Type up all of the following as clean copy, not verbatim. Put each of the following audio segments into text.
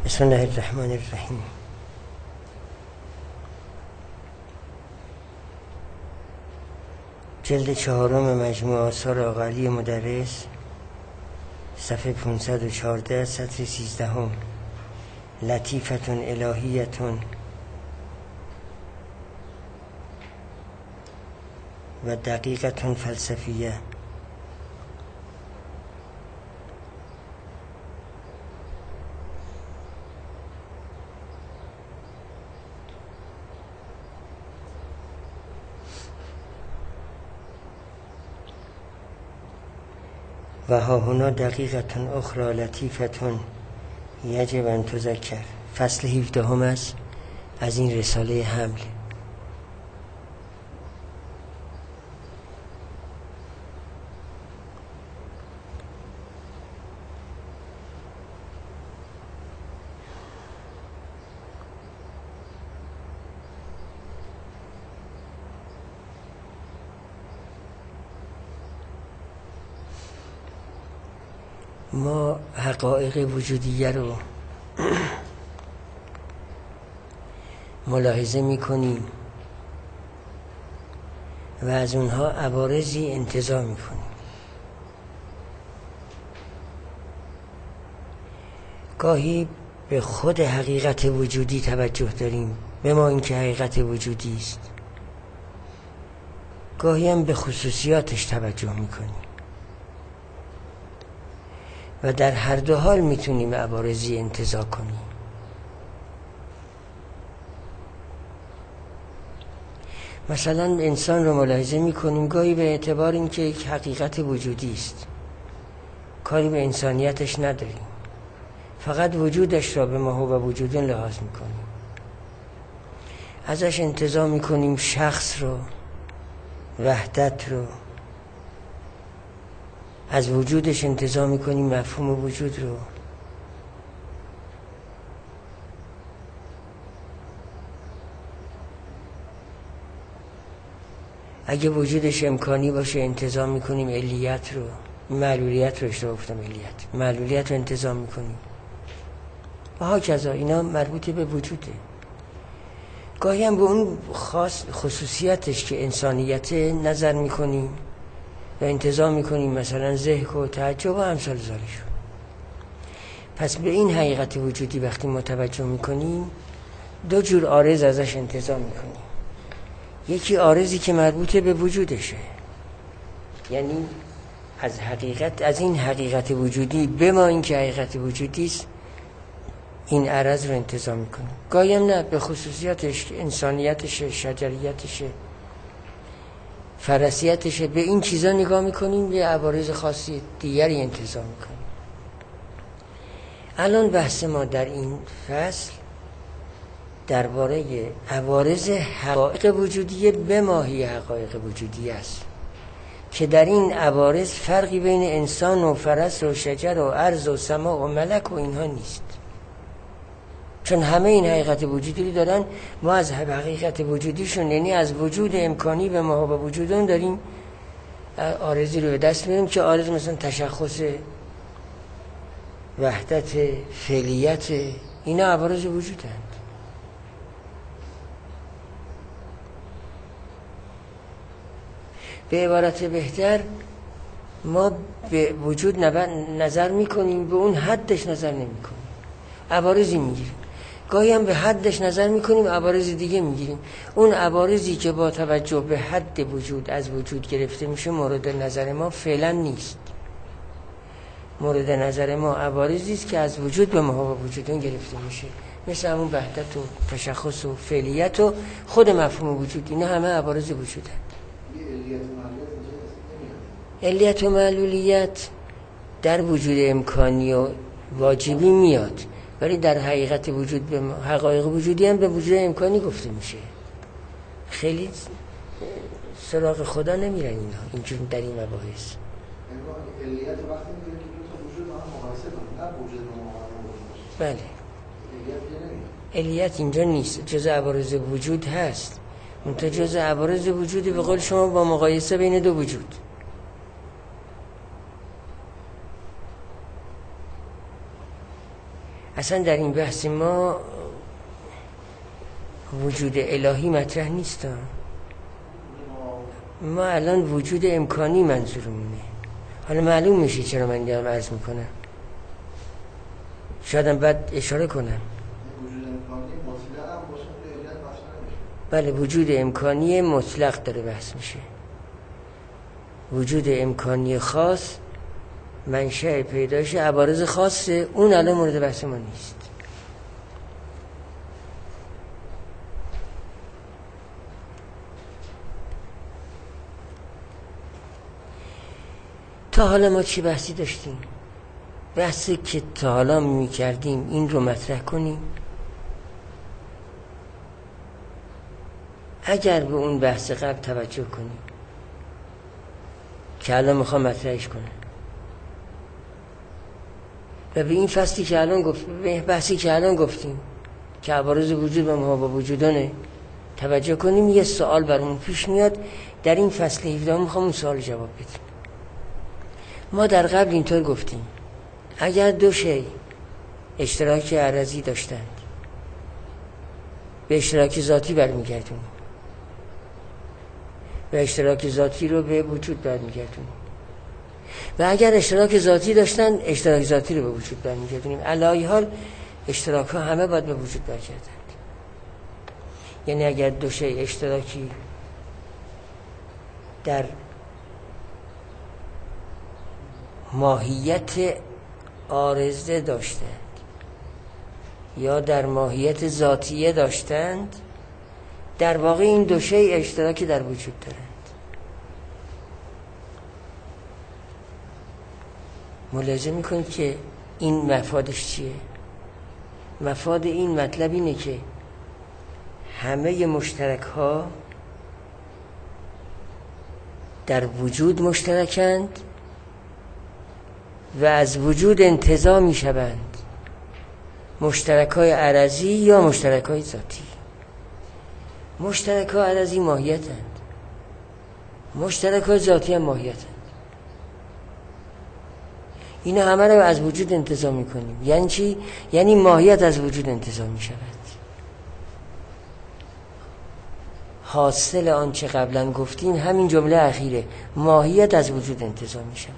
بسم الله الرحمن الرحیم. جلد 4 مجموع آثار آقاعلی مدرس، صفحه 514، سطر 13. لطیفة الهیة و دقیقة فلسفیه. و ها هنا دقیقة اخرى لطیفة یجب ان تذکر. فصل 17 است از این رساله حمل. ما حقایق وجودیه رو ملاحظه میکنیم و از اونها عوارضی انتزاع میکنیم. گاهی به خود حقیقت وجودی توجه داریم، به ما اینکه حقیقت وجودی است. گاهی هم به خصوصیاتش توجه میکنیم و در هر دو حال میتونیم عوارضی انتزاع کنیم. مثلا انسان رو ملاحظه میکنیم، گاهی به اعتبار اینکه یک حقیقت وجودی است کاری به انسانیتش نداریم، فقط وجودش را به ما هو وجود لحاظ میکنیم، ازش انتزاع میکنیم شخص رو، وحدت رو، از وجودش انتزاع میکنیم مفهوم وجود رو. اگه وجودش امکانی باشه انتزاع میکنیم علیت رو، معلولیت رو اشتباه گفتم، معلولیت رو انتزاع میکنیم و هاکذا. اینا مربوط به وجوده. گاهی هم به اون خصوصیتش که انسانیت نظر میکنیم و انتزاع میکنیم، مثلا ضحک و تعجب و امثال ذالک. پس به این حقیقت وجودی وقتی متوجه میکنیم دو جور عارض ازش انتزاع میکنیم. یکی عارضی که مربوط به وجودشه، یعنی از این حقیقت وجودی به ما این که حقیقت وجودی است این عرض رو انتزاع میکنیم. گاهی هم نه، به خصوصیاتش، انسانیتشه، شجریتشه، فرسیتشه، به این چیزا نگاه میکنیم، یه عوارض خاصی دیگری انتزاع میکنیم. الان بحث ما در این فصل درباره عوارض حقایق وجودیه به ماهی حقایق وجودی است که در این عوارض فرقی بین انسان و فرس و شجر و ارض و سماء و ملک و اینها نیست، چون همه این حقیقت وجودی رو دارن. ما از حقیقت وجودیشون، یعنی از وجود امکانی به ما و وجودون، داریم عارضی رو به دست میاریم که عارض مثلا تشخص، وحدت، فعلیت، اینا عوارض وجودند. به عبارت بهتر ما به وجود نظر میکنیم، به اون حدش نظر نمیکنیم، عوارضی میگیریم. گاهی هم به حدش نظر میکنیم، عوارض دیگه میگیریم. اون عوارضی که با توجه به حد وجود از وجود گرفته میشه مورد نظر ما فعلا نیست. مورد نظر ما عوارضی است که از وجود به ما و وجودون گرفته میشه، مثل همون وحدت و تشخص و فعلیت و خود مفهوم وجود. اینا همه عوارض وجودند. علیت و معلولیت در وجود امکانی و واجبی میاد، ولی در حقیقت وجود، به حقایق وجودی هم به وجود امکانی گفته میشه. خیلی سراغ خدا نمیرن اینا اینجور در این مباحث. علیت وقتی میگه که دو تا وجود با هم مقایسه کنیم، نه وجود با بله. علیت اینجا نیست، جزء عوارض وجود هست، منتها جزء عوارض وجودی به قول شما با مقایسه بین دو وجود. اصلا در این بحث ما وجود الهی مطرح نیست. ما الان وجود امکانی منظورمونه. حالا معلوم میشه چرا من دارم عرض میکنم، شایدم بعد اشاره کنم. وجود امکانی مطلق هم باشه الهیت بحث نمیشه. بله، وجود امکانی مطلق داره بحث میشه. وجود امکانی خاص منشأ پیدایش عوارض خاصه، اون الان مورد بحث ما نیست. تا حالا ما چی بحثی داشتیم؟ بحثی که تا حالا میکردیم این رو مطرح کنیم. اگر به اون بحث قبل توجه کنیم که الان میخوام مطرحش کنم و به این فصلی که الان به بحثی که الان گفتیم که عوارض وجود و ما با وجودانه توجه کنیم، یه سوال برامون پیش میاد. در این فصل 17 میخوام اون سوال جواب بدیم. ما در قبل اینطور گفتیم اگر دو شی اشتراک عرضی داشتند به اشتراک ذاتی برمیگردونیم و اشتراک ذاتی رو به وجود برمیگردونیم، و اگر اشتراک ذاتی داشتن اشتراک ذاتی رو به وجود برمیگردونیم. علی حال اشتراک ها همه باید به وجود برگردند. یعنی اگر دو شی اشتراکی در ماهیت عارضه داشتند یا در ماهیت ذاتیه داشتند، در واقع این دو شی اشتراکی در وجود دارند. ملاحظه میکنید که این مفادش چیه؟ مفاد این مطلب اینه که همه مشترک ها در وجود مشترکند و از وجود انتزاع می شوند، مشترک های عرضی یا مشترک های ذاتی. مشترک های عرضی ماهیتند، مشترک های ذاتی هم ماهیتند. اینا همه رو از وجود انتزاع می کنیم. یعنی چی؟ یعنی ماهیت از وجود انتزاع می شود. حاصل آنچه قبلا گفتیم همین جمله اخیره، ماهیت از وجود انتزاع می شود.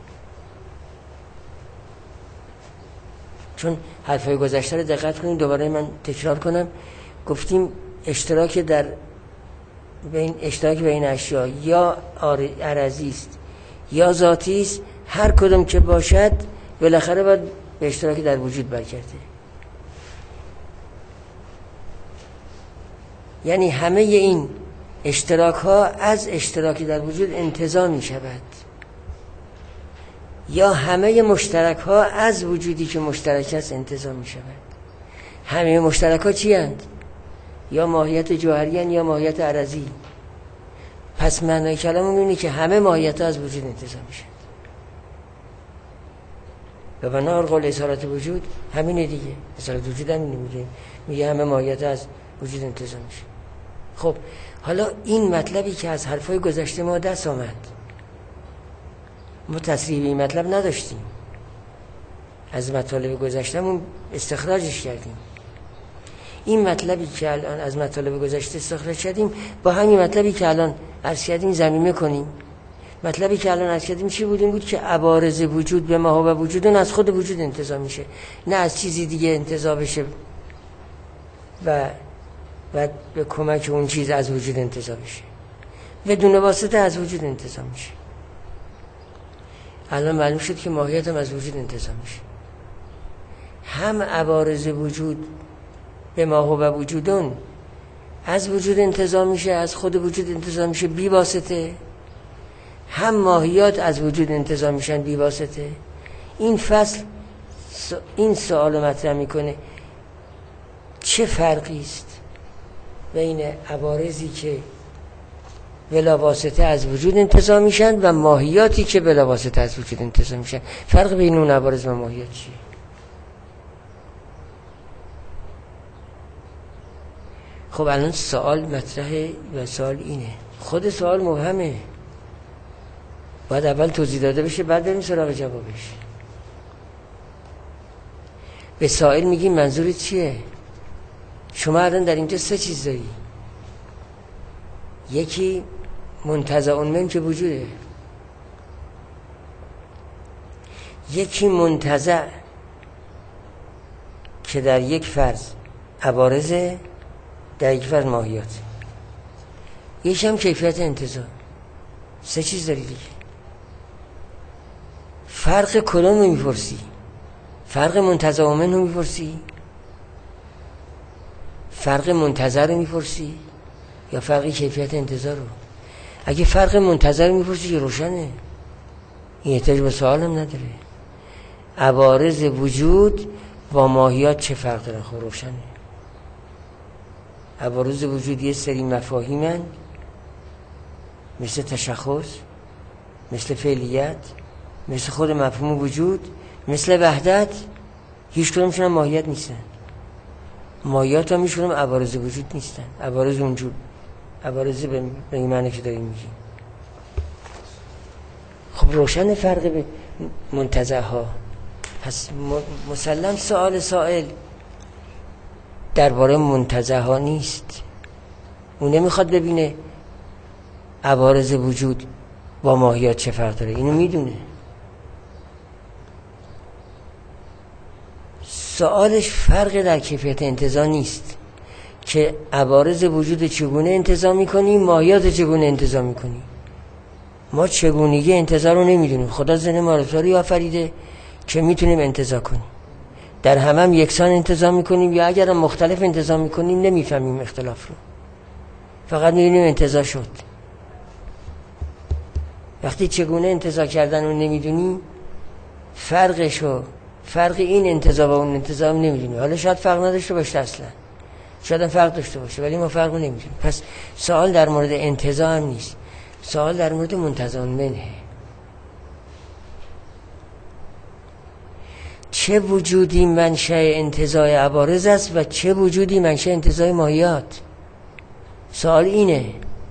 چون حرفای گذشته رو دقت کنید، دوباره من تکرار کنم. گفتیم اشتراک بین اشیا یا عرضی است یا ذاتی است، هر کدوم که باشد بالاخره باید به اشتراک در وجود برگرده. یعنی همه این اشتراک ها از اشتراکی در وجود انتزاع می شود، یا همه مشترک ها از وجودی که مشترک است انتزاع می شود. همه مشترک ها چی هستند؟ یا ماهیت جوهری هستند یا ماهیت عرضی. پس معنای کلام اینه که همه ماهیت ها از وجود انتزاع می شود. و بنابر قول اصالت وجود همینه دیگه. اصالت وجود همینه، میگه همه ماهیت ها از وجود انتزاع می شود. خب حالا این مطلبی که از حرفای گذشته ما دست آمد، ما تصریح به این مطلب نداشتیم، از مطالب گذشتهمون استخراجش کردیم. این مطلبی که الان از مطالب گذشته استخراج کردیم با همین مطلبی که الان عرض کردیم ضمیمه کنیم. مطلبی که الان عرض کردیم چی بود؟ این بود که عوارض وجود به ما و وجودون از خود وجود انتزاع میشه، نه از چیزی دیگه انتزاع بشه و به کمک اون چیز از وجود انتزاع بشه، بدون واسطه از وجود انتزاع میشه. الان معلوم شد که ماهیت هم از وجود انتزاع میشه. هم عوارض وجود به ما و وجودون از وجود انتزاع میشه، از خود وجود انتزاع میشه بی واسطه، هم ماهیات از وجود انتزاع میشن بی واسطه. این فصل این سوال مطرح میکنه چه فرقی است بین عوارضی که بلا واسطه از وجود انتزاع میشن و ماهیاتی که بلا واسطه از وجود انتزاع میشن. فرق بین اون عوارض و ماهیات چیه؟ خب الان سوال مطرحه و سوال اینه، خود سوال مبهمه، باید اول توضیح داده بشه بعد بریم سراغ جوابش. به سائل میگیم منظورت چیه؟ شما الان در اینجا 3 چیز داری. یکی منتزع من که وجوده، یکی منتزع که در یک فرض عوارضه، در یک فرض ماهیات، یکی هم کیفیت انتزاع. 3 چیز داری دیگه. فرق کدوم رو میپرسی؟ فرق منتزع من رو میپرسی؟ فرق منتزع رو میپرسی؟ یا فرق کیفیت انتزاع رو؟ اگه فرق منتزع رو میپرسی که روشنه، این احتیاج به سوال هم نداره. عوارض وجود با ماهیات چه فرق داره؟ خب روشنه. عوارض وجود یه سری مفاهیمن، مثل تشخص، مثل فعلیت، مثل خود مفهوم وجود، مثل وحدت. هیچ کدومشون هم ماهیت نیستن. ماهیات هم میشونم عوارض وجود نیستن. عوارض اونجور، عوارض به این معنی که داریم میگیم. خب روشن فرق به منتزع ها. پس مسلم سؤال سائل درباره منتزع ها نیست. اون نمیخواد ببینه عوارض وجود با ماهیات چه فرق داره، اینو میدونه. سوالش فرق در کیفیت انتزاع نیست که عوارض وجود چگونه انتزاع میکنیم، ماهیات چگونه انتزاع میکنیم. ما چگونگی انتزاع رو نمیدونیم. خدا ذهن ما رو آفریده که میتونیم انتزاع کنیم. در هم یکسان انتزاع میکنیم یا اگر مختلف انتزاع میکنیم نمیفهمیم اختلاف رو. فقط میدونیم انتزاع شد. وقتی چگونه انتزاع کردن رو نمیدونیم، فرق این انتزاع و اون انتزاع نمیدونیم. حالا شاید فرق نداشته باشه اصلا، شاید فرق داشته باشه، ولی ما فرق رو نمیدونیم. پس سوال در مورد انتزاع هم نیست، سوال در مورد منتزع منه. چه وجودی منشأ انتزاع عوارض است و چه وجودی منشأ انتزاع ماهیات؟ سوال اینه.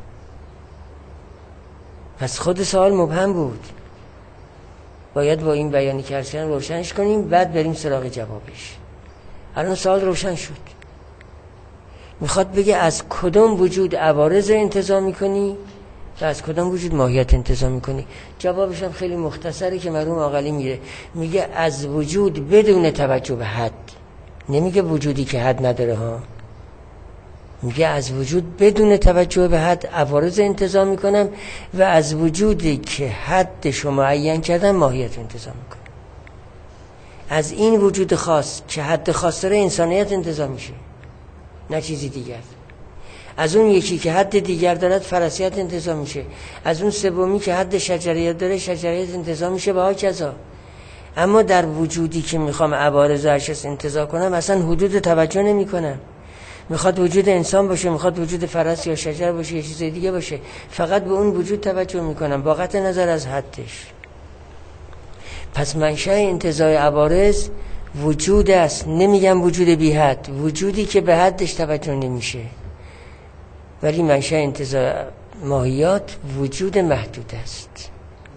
پس خود سوال مبهم بود. باید با این بیانی که عرض کردم روشنش کنیم، بعد بریم سراغ جوابش. الان سوال روشن شد. میخواد بگه از کدام وجود عوارض انتزاع میکنی و از کدام وجود ماهیت انتزاع میکنی. جوابش هم خیلی مختصره که مرحوم عاقلی میگه، میگه از وجود بدون توجه به حد. نمیگه وجودی که حد نداره ها، میگه از وجود بدون توجه به حد عوارض انتزاع میکنم و از وجودی که حدش رو معین کردم ماهیت انتزاع میکنم. از این وجود خاص که حد خاص داره انسانیت انتزاع میشه، نه چیزی دیگر. از اون یکی که حد دیگر دارد فراسیت انتزاع میشه. از اون سومی که حد شجریت داره شجریت انتزاع میشه و هاکذا. اما در وجودی که میخوام عوارض و اشیاء انتزاع کنم اصلا حدود توجه نمی کنم. میخواد وجود انسان باشه، میخواد وجود فرس یا شجر باشه، یه چیز دیگه باشه، فقط به اون وجود توجه میکنم با قطع نظر از حدش. پس منشأ انتزاع عوارض وجود است. نمیگم وجود بی حد، وجودی که به حدش توجه نمیشه. ولی منشأ انتزاع ماهیات وجود محدود است.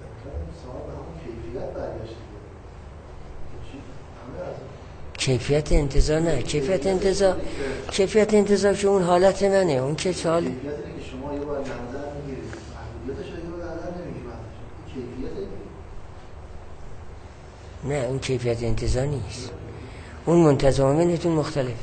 کیفیت انتزاع نه، کیفیت انتزاع که اون حالت منه، اون که سوال شما یه بار نظر میگیرید محدودیتش رو یه بار نظر نمیگیرید. نه اون کیفیت انتزاع نیست، اون منتزع منتون مختلف.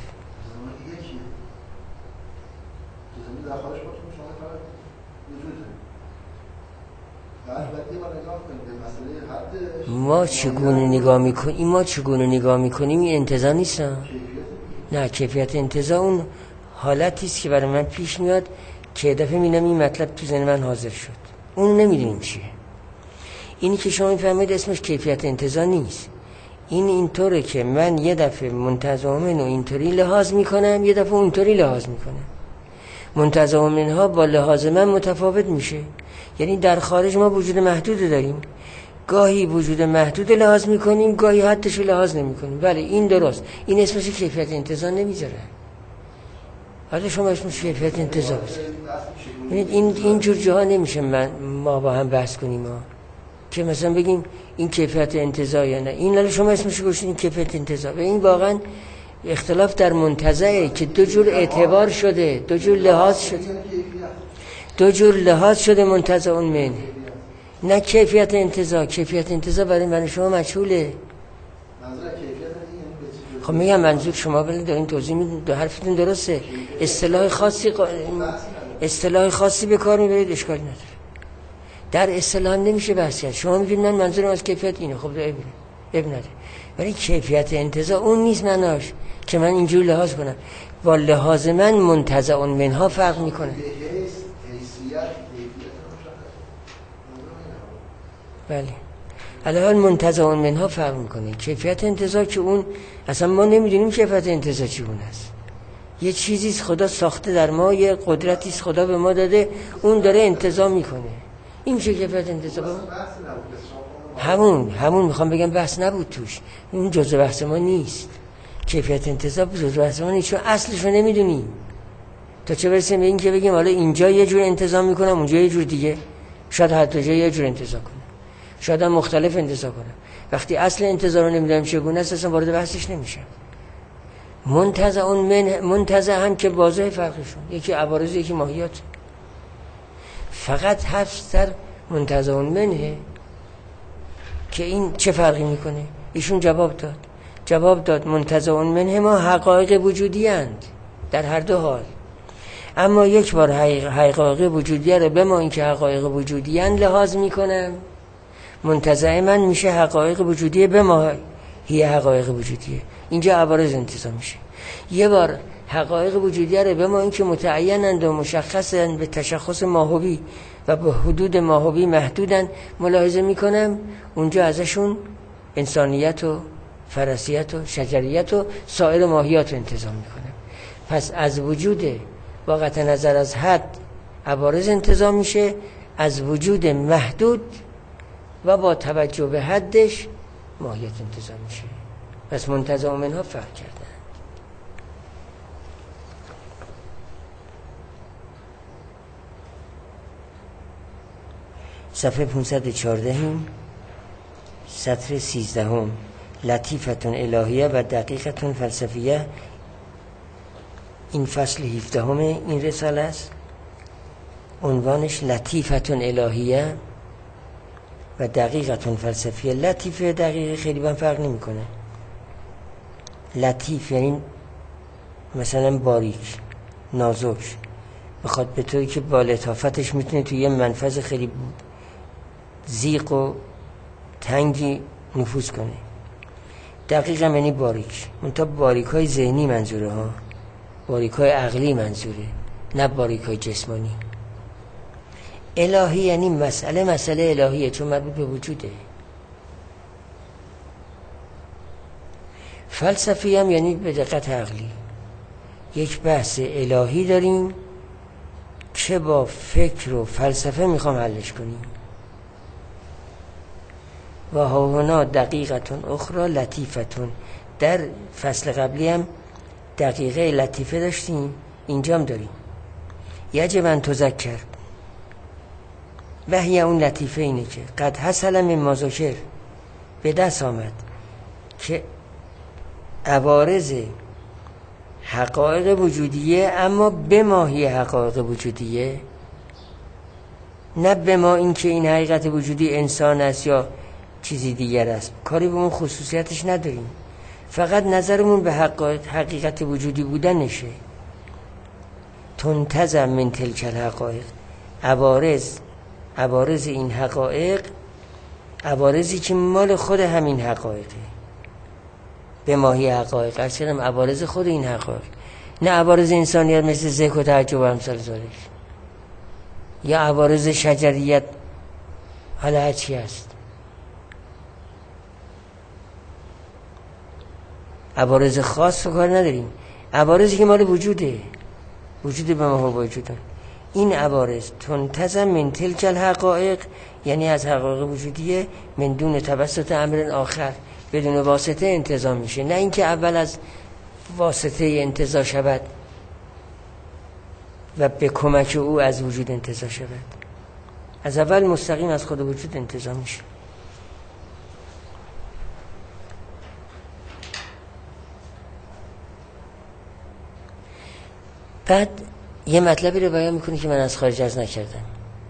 ما چگونه نگاه میکنیم این انتزاع نیست. نه کیفیت انتزاع اون حالتی است که برای من پیش میاد که دفعه میبینم این مطلب تو ذهن من حاضر شد، اون نمیدونیم چیه. اینی که شما میفهمید اسمش کیفیت انتزاع نیست. این اینطوره که من یه دفعه منتزع من اینطوری لحاظ میکنم، یه دفعه اونطوری لحاظ میکنم. منتزع منها با لحاظ من متفاوت میشه. یعنی در خارج ما وجود محدود داریم، گاهی وجود محدود لحاظ میکنیم، گاهی حدش لحاظ نمیکنیم. بله این درست، این اسمش کیفیت انتزاع نمیذاره. حالا شما اسمش کیفیت انتزاع بذارید. این جور جاها نمیشه ما با هم بحث کنیم. که مثلا بگیم این کیفیت انتزاع یا نه. این الان شما اسمش گذاشتین کیفیت انتزاع و این واقعا اختلاف در منتزعه که دو جور اعتبار شده، دو جور لحاظ شده، دو جور لحاظ شده منتزع اون من، نه کیفیت انتزاع. کیفیت انتزاع برای شما مجهوله. خب میگم منظور شما ولی دارین توضیح میدین، دو حرفتون درسته. اصطلاح خاصی به کار میبرید، اشکال نداره. در اصطلاح نمیشه بحث کرد. شما میگید من منظورم از کیفیت اینه، خب اب نداره. ولی کیفیت انتزاع اون نیست معناش که من اینجور لحاظ کنم. با لحاظ من منتزع اون منها فرق میکنه. بله الان منتزع اون منها فرق میکنه. کیفیت انتزاع که اون اصلا ما نمیدونیم کیفیت انتزاع چی اون است. یه چیزیست خدا ساخته در ما، یه قدرتیست خدا به ما داده، اون داره انتزاع میکنه. این میشه کیفیت انتزاع. همون میخوام بگم بحث نبود توش، اون جزء بحث ما نیست. کیفیت انتزاع جزء بحث ما نیست چون اصلش رو نمیدونیم. تا چه برسیم به این که بگیم حالا اینجا یه جور انتزاع میکنم، اونجا یه جور دیگه، شاید حتی جا یه جور انتزاع کنم، شاید هم مختلف انتزاع کنم. وقتی اصل انتزاع رو نمیدونم چگونه است اصلا وارد بحثش نمیشم. منتزع هم که واضح فرقشون، یکی عوارض یکی ماهیات. فقط حفظ در منتزع اون منه که این چه فرقی میکنه. ایشون جواب داد منتزع اون منه ما حقایق وجودی اند در هر دو حال. اما یک بار حقایق وجودی رو به ما اینکه حقایق وجودی اند لحاظ میکنم، منتزع من میشه حقایق وجودی به ما هی حقایق وجودیه. اینجا عوارض انتزاع میشه. یه بار حقایق وجودیه رو به ما اینکه متعینند و مشخصند به تشخص ماهوی و به حدود ماهوی محدودن ملاحظه میکنم، اونجا ازشون انسانیت و فرسیت و شجریت و سایر ماهیات رو انتزاع میکنم. پس از وجود با قطع نظر از حد عوارض انتزاع میشه، از وجود محدود و با توجه به حدش ماهیت انتزاع میشه. پس منتزع منها فرق کردن. صفحه 514 سطر 13 لطیفتون الهیه و دقیقتون فلسفیه. این فصل 17 این رساله است. عنوانش لطیفتون الهیه و دقیقتون فلسفیه. لطیفه دقیقه خیلی با فرق نمی کنه. لطیف یعنی مثلا باریک، نازک، بخواد به طوری که با لطافتش میتونه توی یه منفذ خیلی زیق و تنگی نفوذ کنه. دقیق هم یعنی باریک، منتها باریک های ذهنی منظوره ها، باریک های عقلی منظوره، نه باریک های جسمانی. الهی یعنی مسئله الهیه چون مربوط به وجوده. فلسفی هم یعنی به دقت عقلی. یک بحث الهی داریم که با فکر و فلسفه میخوام حلش کنیم. و هاهنا دقیقتون اخرى لطیفتون. در فصل قبلی هم دقیقه لطیفه داشتیم، اینجا هم داریم. یجب ان تذکر و هی اون لطیفه اینه که قد حصل من ما ذکر، به دست آمد که عوارض حقایق وجودیه، اما به ماهی حقایق وجودیه، نه به ما این که این حقیقت وجودی انسان است یا چیزی دیگر است. کاری به اون خصوصیتش نداریم، فقط نظرمون به حقیقت وجودی بودن نشه. تنتظم من تلک الحقایق، عوارض این حقایق، عوارضی که مال خود همین حقایقه، به ماهی حقایق ارشدم عوارض خود این حقایق، نه عوارض انسانیت مثل ذکر و تعجب و امثال ذالک، یا عوارض شجریت، حالا هر چی هست. عوارض خاص رو کار نداریم، عوارضی که مال وجوده، وجود به ما وجودن. این عوارض تنتظم من تلک الحقایق، یعنی از حقایق وجودیه، من دون توسط امر آخر، بدون واسطه انتزاع میشه، نه اینکه اول از واسطه انتزاع شود و به کمک او از وجود انتزاع شود. از اول مستقیم از خود وجود انتزاع میشه. بعد یه مطلبی رو بیان میکنه که من از خارج از نکردم.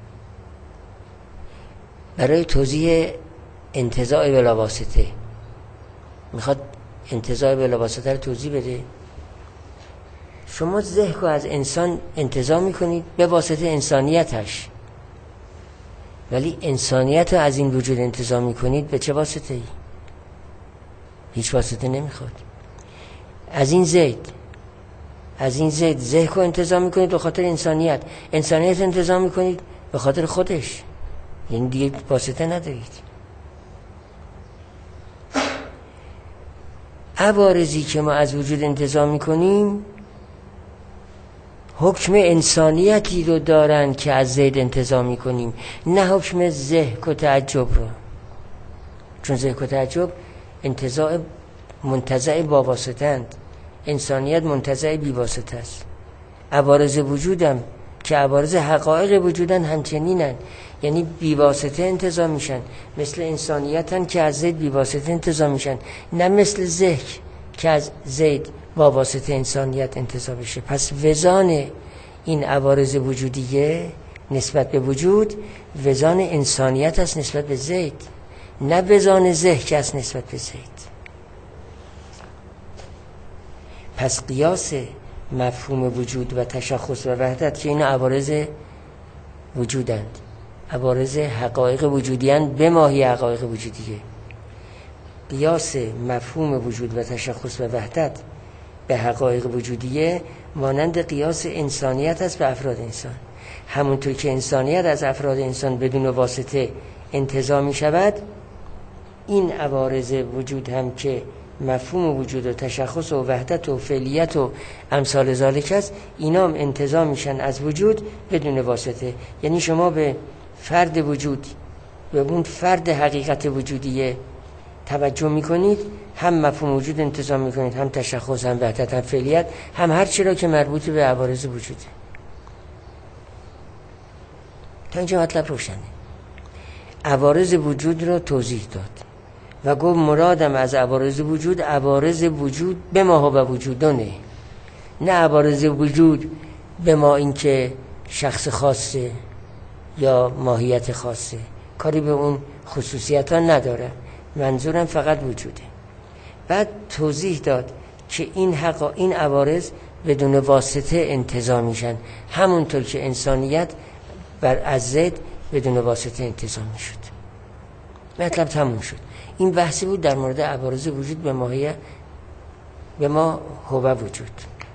برای توضیح انتزاع بلاواسطه میخواد انتزاع بلاواسطه رو توضیح بده. شما ذهن رو از انسان انتزاع میکنید به واسطه انسانیتش، ولی انسانیت رو از این وجود انتزاع میکنید به چه واسطه ای؟ هیچ واسطه نمیخواد. از این زید ذهن رو انتزاع میکنید به خاطر انسانیت انتزاع میکنید به خاطر خودش، یعنی دیگه واسطه ندارید. عوارضی که ما از وجود انتزاع میکنیم حکم انسانیتی رو دارن که از زید انتزاع میکنیم، نه حکم ضحک و تعجب رو. چون ضحک و تعجب انتزاع منتزع با واسطه اند، انسانیت منتزع بی واسطه است. عوارض وجودم که عوارض حقایق وجودن همچنینن، یعنی بی واسطه انتزاع میشن، مثل انسانیتن که از زید بی واسطه انتزاع میشن، نه مثل ضحک که از زید با واسطه انسانیت انتزاع بشه. پس وزان این عوارض وجودیه نسبت به وجود وزان انسانیت است نسبت به زید، نه وزان ضحک است نسبت به زید. پس قیاس مفهوم وجود و تشخص و وحدت که این عوارض وجودند، عوارض حقایق وجودیند به ماهی حقایق وجودیه. قیاس مفهوم وجود و تشخص و وحدت به حقایق وجودیه مانند قیاس انسانیت است به افراد انسان. همونطور که انسانیت از افراد انسان بدون واسطه انتزاع می شود، این عوارض وجود هم که مفهوم وجود و تشخص و وحدت و فعلیت و امثال ذالک است، اینا هم انتزاع میشن از وجود بدون واسطه. یعنی شما به فرد وجود، به اون فرد حقیقت وجودیه توجه میکنید، هم مفهوم وجود انتزاع میکنید، هم تشخص، هم وحدت، هم فعلیت، هم هر چی را که مربوط به عوارض وجوده. تا اینجا مطلب روشنه. عوارض وجود را توضیح داد و گفت مرادم از عوارض وجود به ما و وجودانه، نه عوارض وجود به ما اینکه شخص خاصه یا ماهیت خاصه، کاری به اون خصوصیت ها نداره، منظورم فقط وجوده. بعد توضیح داد که این عوارض بدون واسطه انتزاع میشن، همونطور که انسانیت از زید بدون واسطه انتزاع میشد. مطلب تموم شد. این بحثی بود در مورد عوارض وجود به ما هو وجود.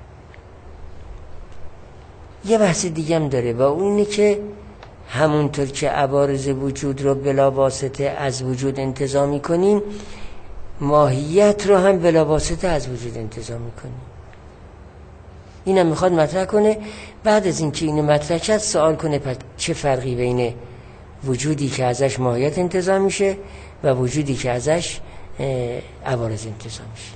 یه بحث دیگه هم داره و اون اینه که همونطور که عوارض وجود رو بلا واسطه از وجود انتزاع میکنیم، ماهیت رو هم بلا واسطه از وجود انتزاع میکنیم. اینم میخواد مطرح کنه. بعد از اینکه اینو مطرح کرد سوال کنه پس چه فرقی بین وجودی که ازش ماهیت انتزاع میشه و وجودی که ازش عوارض انتزاع میشه.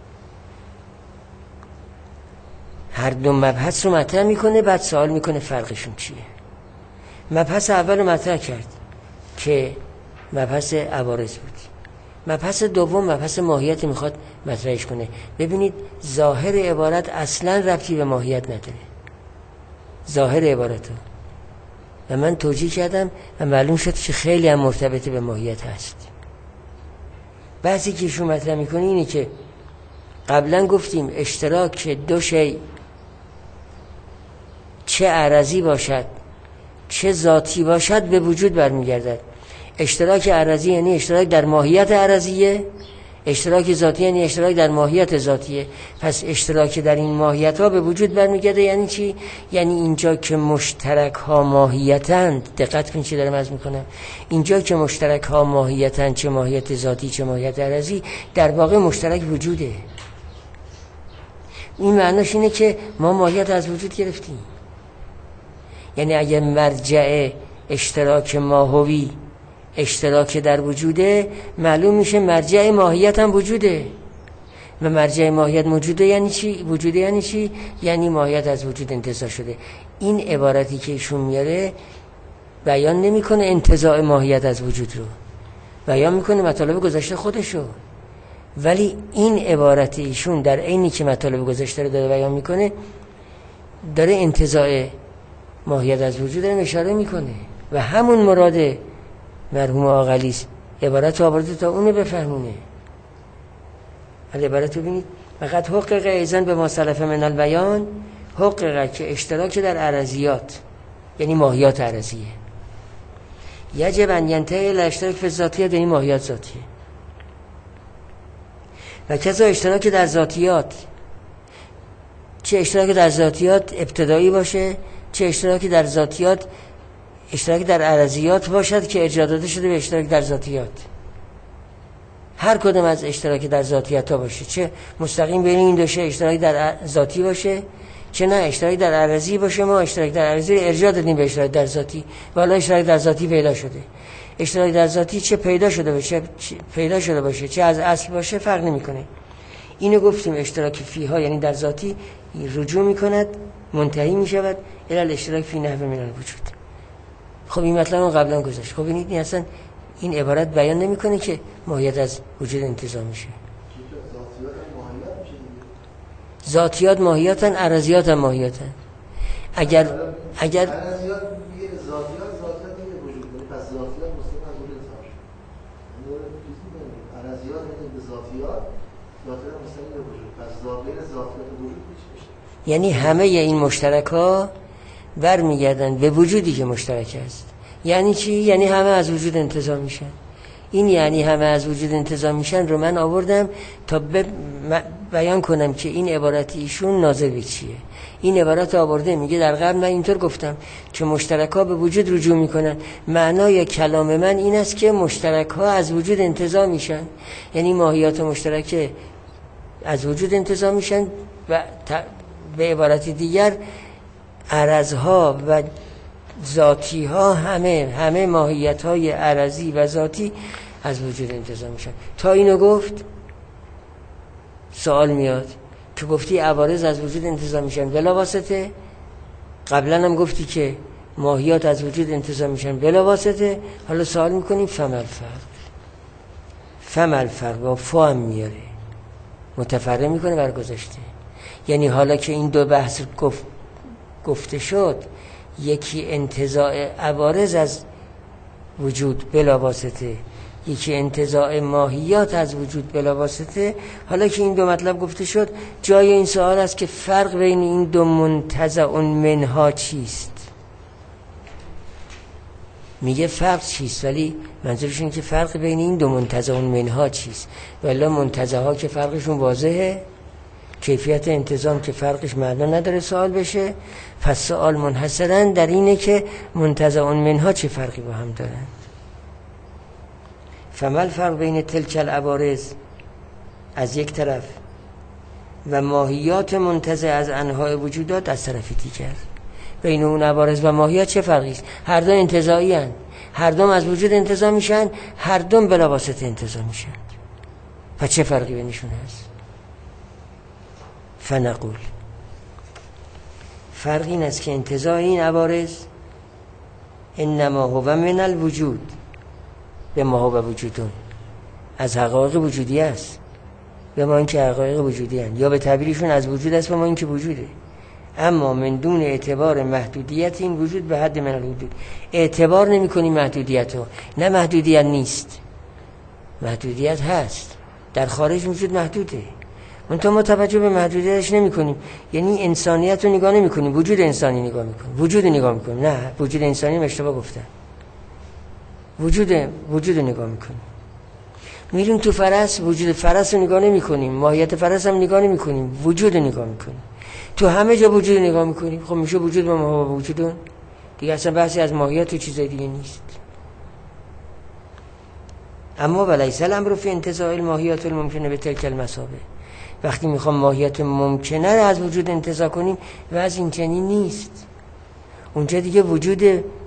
هر دو مبحث رو مطرح میکنه، بعد سوال میکنه فرقشون چیه. مبحث اول رو مطرح کرد که مبحث عوارض بود. مبحث دوم مبحث ماهیت میخواد مطرحش کنه. ببینید ظاهر عبارت اصلا ربطی به ماهیت نداره، ظاهر عبارت رو و من توجیه کردم و معلوم شد که خیلی هم مرتبط به ماهیت هست. بعضی که شما مطرح میکنه اینه که قبلا گفتیم اشتراک دو شی چه عرضی باشد چه ذاتی باشد به وجود برمیگردد. اشتراک عرضی یعنی اشتراک در ماهیت عرضیه، اشتراک ذاتی یعنی اشتراک در ماهیت ذاتیه. پس اشتراک در این ماهیت ها به وجود برمیگرده. یعنی چی؟ یعنی اینجا که مشترک ها ماهیتند، دقت کن چی دارم عرض میکنم، اینجا که مشترک ها ماهیتند، چه ماهیت ذاتی چه ماهیت عرضی، در واقع مشترک وجوده. این معناش اینه که ما ماهیت از وجود گرفتیم. یعنی اگر مرجع اشتراک ماهوی اشتراک در وجوده، معلوم میشه مرجع ماهیت هم وجوده و مرجع ماهیت موجوده یعنی چی؟ وجوده یعنی چی؟ یعنی ماهیت از وجود انتزاع شده. این عبارتی که ایشون میاره بیان نمیکنه انتزاع ماهیت از وجود رو، بیان میکنه مطالب گذشته خودشو. ولی این عبارت ایشون در عینی که مطالب گذشته رو داره بیان میکنه داره انتزاع ماهیت از وجود داره اشاره میکنه و همون مراد مرحوم عاقلی است. عبارت آورده تا اونو بفهمونه. ولی عبارت رو ببینید، فقط حقق ایزن به ما سلف من البیان، حقق که اشتراک در عرضیات یعنی ماهیات عرضیه، یجب ان ینتهی الی اشتراک فی الذاتیات یعنی ماهیات ذاتیه، و کذا اشتراک در ذاتیات، چه اشتراک در ذاتیات ابتدایی باشه، چه اشتراکی در ذاتیات اشتراک در عرضیات باشد که ارجاع داده شده به اشتراک در ذاتیات. هر کدوم از اشتراکی در ذاتیات ها باشه، چه مستقیم بین این دوشه اشتراکی در ذاتی باشه، چه نه اشتراکی در عرضی باشه. ما اشتراک در عرضی ارجاع دادیم به اشتراک در ذاتی، والا اشتراک در ذاتی پیدا شده. اشتراک در ذاتی چه پیدا شده باشه چه از اصل باشه فرق نمیکنه. اینو گفتیم اشتراک فیها یعنی در ذاتی رجوع میکند، منتهی میشود الی الاشتراک فی نحو من الوجود. خب این مطلب رو قبلا گذاشت. خب این اصلا این عبارت بیان نمیکنه که ماهیت از وجود انتزاع میشه. ذاتیات ماهیاتن، عرضیات هم ماهیاتن. اگر عرضیات میگه ذاتیات دیگه وجود داره، پس ذاتیات مستقیم از وجود انتزاع میشه. عرضیات میگه ذاتیات مستقیم به وجود، پس ذاتیات وجود میشه. یعنی همه این مشترک‌ها برمیگردن به وجودی که مشترک است. یعنی چی؟ یعنی همه از وجود انتزاع میشن. این یعنی همه از وجود انتزاع میشن رو من آوردم تا بیان کنم که این عبارت ایشون ناظر به چیه. این عبارت آورده میگه در قبل من اینطور گفتم که مشترک‌ها به وجود رجوع میکنن. معنای کلام من این است که مشترک‌ها از وجود انتزاع میشن، یعنی ماهیات مشترکه از وجود انتزاع میشن و به عبارت دیگر عرضها و ذاتی ها همه ماهیت های عرضی و ذاتی از وجود انتزاع میشن. تا اینو گفت سوال میاد که گفتی عوارض از وجود انتزاع میشن بلا واسطه، قبلا هم گفتی که ماهیات از وجود انتزاع میشن بلا واسطه، حالا سوال میکنیم فمل فرق با فا هم میاره متفرق میکنه بر گذاشته. یعنی حالا که این دو بحث گفته شد، یکی انتزاع عوارض از وجود بلا واسطه، یکی انتزاع ماهیات از وجود بلا واسطه، حالا که این دو مطلب گفته شد جای این سوال است که فرق بین این دو منتزع منها چیست. میگه فرق چیست، ولی منظورش اینه که فرق بین این دو منتزع منها چیست. ولی منتزع ها که فرقشون واضحه، کیفیت انتظام که فرقش معنا نداره سوال بشه، پس سوال منحصراً در اینه که منتزع منها چه فرقی با هم دارن. فمل فرق بین تلک العوارض از یک طرف و ماهیات منتزع از انواع وجودات از طرف دیگر. بین اون عوارض و ماهیات چه فرقی است؟ هر دو انتزاعی هستند، هر دو از وجود انتزاع میشن، هر دو بلا واسطه انتزاع میشن. پس چه فرقی بینشون هست؟ فنقول فرق این است که انتزاع این عوارض انما هو من الوجود به ما هو وجودون، از حقایق وجودی است به ما اینکه حقایق وجودی هست، یا به تعبیرشون از وجود است به ما اینکه وجوده. اما من دون اعتبار محدودیت این وجود به حد من الوجود، اعتبار نمی کنی محدودیت رو. نه محدودیت نیست، محدودیت هست، در خارج وجود محدوده، منتها ما توجه به محدودیتش نمی کنیم. یعنی انسانیت رو نگاه نمی کنیم، وجود انسانی نگاه می کنیم، وجود نگاه می کنیم. نه، وجود انسانی اشتباه گفتن، وجود نگاه می کنیم. میریم تو فرس، وجود فرس رو نگاه نمی کنیم، ماهیت فرس هم نگاه نمی کنیم، وجود نگاه می کنیم. تو همه جا وجود نگاه می کنیم. خب میشه وجود با ما وجودون دیگه، اصلا بحثی از ماهیت و چیزای دیگه نیست. اما ولیس الامر فی انتزاع الماهیات الممکنه به تلک المثابه. وقتی میخوام ماهیت ممکنه رو از وجود انتزاع کنیم و از این چنین نیست، اونجا دیگه وجود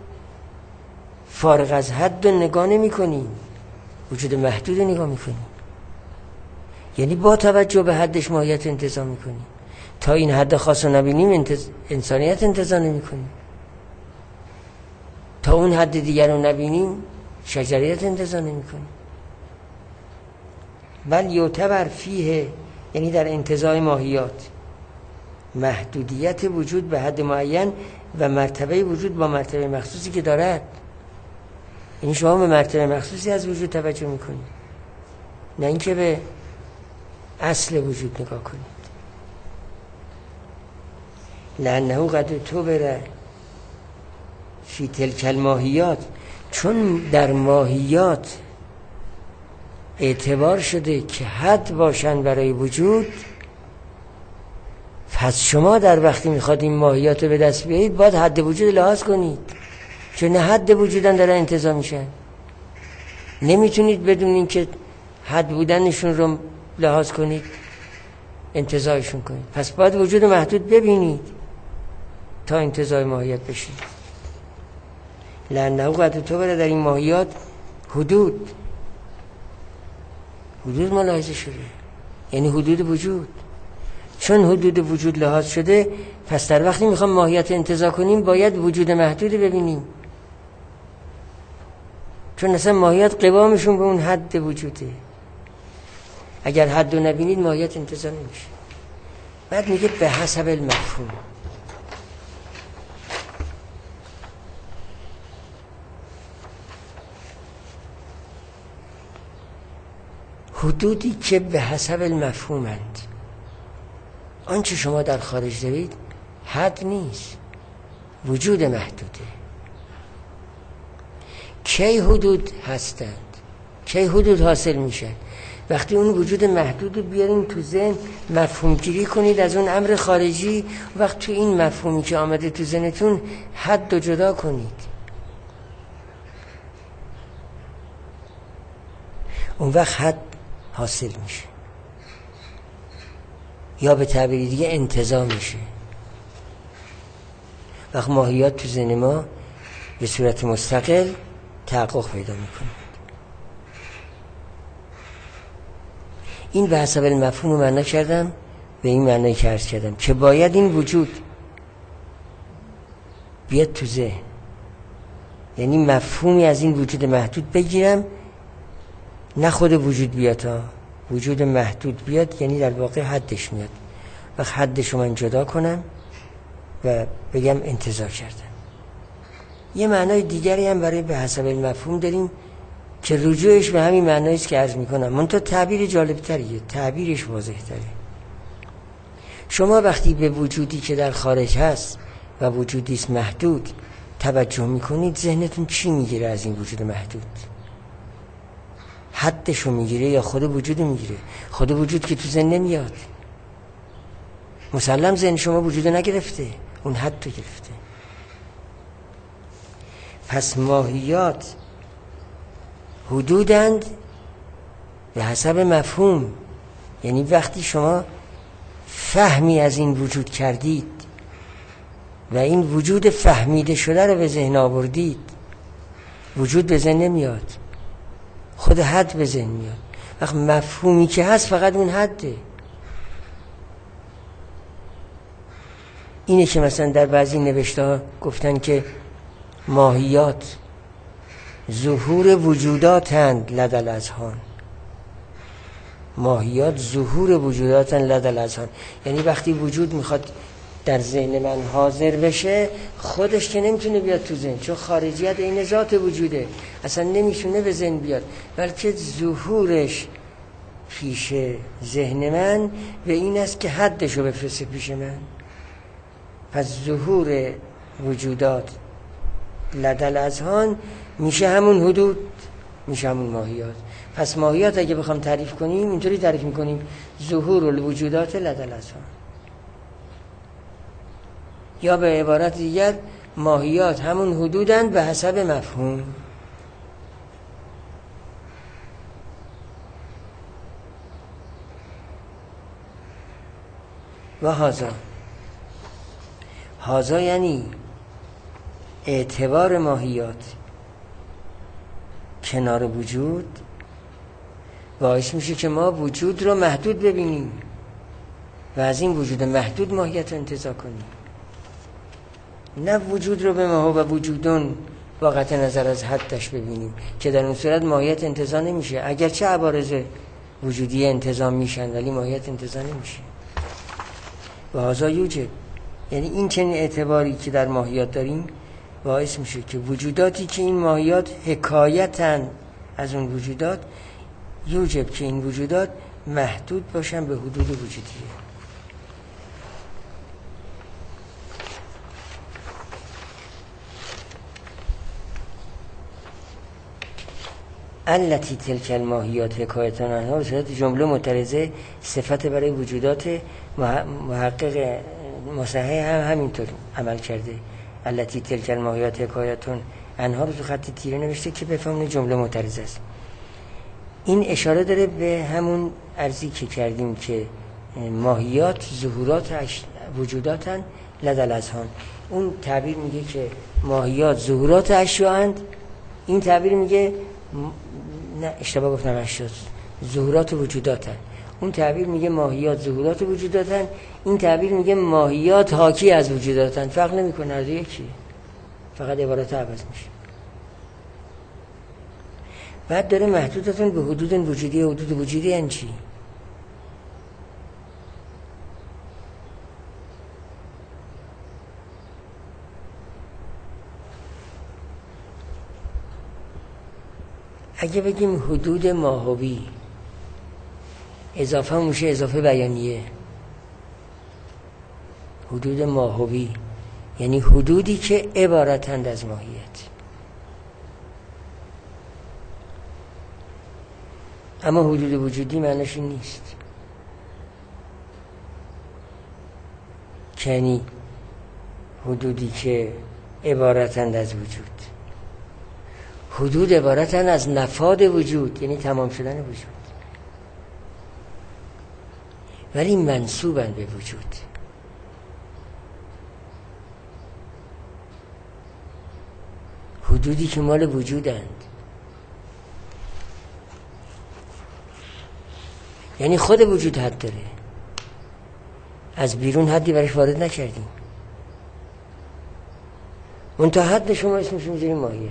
فارغ از حد رو نگاه نمی کنیم، وجود محدود رو نگاه می کنیم. یعنی با توجه به حدش ماهیت انتزاع می کنیم. تا این حد خاص رو نبینیم انسانیت انتزاع نمی کنیم، تا اون حد دیگر رو نبینیم شجریت انتزاع نمی کنیم. بل یعتبر فیه، یعنی در انتزاع ماهیات محدودیت وجود به حد معین و مرتبه وجود با مرتبه مخصوصی که دارد. این شما به مرتبه مخصوصی از وجود توجه میکنید، نه اینکه به اصل وجود نگاه کنید. لأنه قد اعتبر فی تلک الماهیات، چون در ماهیات اعتبار شده که حد باشن برای وجود، پس شما در وقتی میخواد این ماهیات رو به دست بیارید باید حد وجود لحاظ کنید، چون حد وجودن داره انتزاع میشن. نمیتونید بدون این که حد بودنشون رو لحاظ کنید انتزاعشون کنید. پس باید وجود محدود ببینید تا انتزاع ماهیت بشید. لأنه قد اعتبر در این ماهیات حدود ملاحظه شده، یعنی حدود وجود. چون حدود وجود لحاظ شده، پس در وقتی میخوام ماهیت انتزاع کنیم باید وجود محدود ببینیم، چون اصلا ماهیت قوامشون به اون حد وجوده. اگر حد رو نبینید ماهیت انتزاع نمیشه. بعد میگه به حسب المفهوم. حدودی که به حسب المفهومند، آنچه شما در خارج دارید حد نیست، وجود محدوده. کی حدود هستند؟ کی حدود حاصل میشن؟ وقتی اون وجود محدود رو بیارین تو ذهن، مفهوم گیری کنید از اون امر خارجی، وقت تو این مفهومی که آمده تو ذهنتون حد رو جدا کنید. اون وقت حد حاصل میشه، یا به تعبیر دیگه انتزاع میشه. وقت ماهیات تو ذهن ما به صورت مستقل تحقق پیدا میکنه. این به حسب المفهوم رو معنا کردم، به این معنی که عرض کردم که باید این وجود بیاد تو ذهن، یعنی مفهومی از این وجود محدود بگیرم، نه خود وجود بیاد ها، وجود محدود بیاد، یعنی در واقع حدش میاد. وقت حدش رو من جدا کنم و بگم انتزاع کردم. یه معنای دیگری هم برای به حسب المفهوم داریم که رجوعش به همین معنایی است که عرض میکنم، منتها تعبیر جالب تریه، تعبیرش واضح تره. شما وقتی به وجودی که در خارج هست و وجودی است محدود توجه میکنید، ذهنتون چی میگیره از این وجود محدود؟ حدشو میگیره یا خود وجود میگیره؟ خود وجود که تو ذهن نمیاد، مسلم ذهن شما وجود نگرفته، اون حد تو گرفته. پس ماهیات حدودند به حسب مفهوم، یعنی وقتی شما فهمی از این وجود کردید و این وجود فهمیده شده رو به ذهن آوردید، وجود به ذهن نمیاد، خود حد به ذهن میاد. وقت مفهومی که هست فقط اون حده. اینه که مثلا در بعضی نوشته ها گفتن که ماهیات ظهور وجوداتند لدى الاذهان. ماهیات ظهور وجوداتند لدى الاذهان، یعنی وقتی وجود میخواد در ذهن من حاضر بشه، خودش که نمیتونه بیاد تو ذهن، چون خارجیت این ذات وجوده، اصلا نمیتونه به ذهن بیاد، بلکه ظهورش پیش ذهن من به این است که حدشو بفرسته پیش من. پس ظهور وجودات لدى الاذهان میشه همون حدود، میشه همون ماهیات. پس ماهیات اگه بخوام تعریف کنیم اینطوری تعریف میکنیم: ظهور الوجودات لدى الاذهان. یا به عبارت دیگر ماهیات همون حدودند به حسب مفهوم. و هازا یعنی اعتبار ماهیات کنار وجود باعث میشه که ما وجود رو محدود ببینیم و از این وجود محدود ماهیت رو انتزاع کنیم، نه وجود رو به ما و وجودون با قطع نظر از حدش ببینیم که در اون صورت ماهیت انتزاع نمیشه. اگرچه عوارض وجودی انتزاع میشن ولی ماهیت انتزاع نمیشه. و هذا یوجب، یعنی این چنین اعتباری که در ماهیات داریم باعث میشه که وجوداتی که این ماهیات حکایتن از اون وجودات، یوجب که این وجودات محدود باشن به حدود وجودیه. التی تلک الماهیات حکایتان عنها به صورت جمله معترضه صفت برای وجودات محقق مصحح هم همینطور عمل کرده. التی تلک الماهیات حکایتان عنها رو تو خط تیره نوشته که بفهمونه جمله معترضه است. این اشاره داره به همون عرضی که کردیم که ماهیات ظهورات وجوداتن لدل اذهان. اون تعبیر میگه که ماهیات ظهورات اشیاءند، این تعبیر میگه نه اشتباه گفتم، اشیاء ظهورات وجوداتن. اون تعبیر میگه ماهیات ظهورات وجوداتن، این تعبیر میگه ماهیات حاکی از وجوداتن. فرق نمیکنه، هر دو یکی، فقط عبارت عوض میشه. بعد داره محدودتون به حدود وجودی. حدود وجودی یعنی چی؟ اگه بگیم حدود ماهوی، اضافه میشه اضافه بیانیه. حدود ماهوی یعنی حدودی که عبارتند از ماهیت. اما حدود وجودی معنیش این نیست. یعنی حدودی که عبارتند از وجود. حدود عبارتند از نفاد وجود، یعنی تمام شدن وجود، ولی منسوبند به وجود. حدودی که مال وجودند، یعنی خود وجود حد داره، از بیرون حدی برش وارد نکردیم. منتها حد شما اسمش میذاریم ماهیت.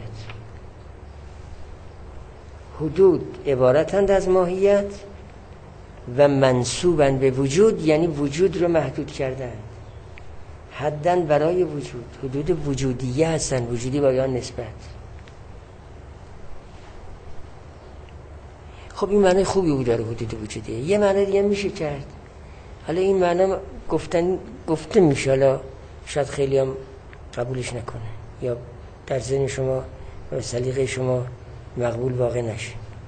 حدود عبارتند از ماهیت و منسوبند به وجود، یعنی وجود رو محدود کردن. حدن برای وجود، حدود وجودیه هستن، وجودی با یا نسبت. خب این معنی خوبی بود داره حدود وجودیه. یه معنی دیگه میشه کرد، حالا این معنی گفته میشه، حالا شاید خیلی هم قبولش نکنه یا در ذهن شما و سلیقه شما مقبول واقع نشه.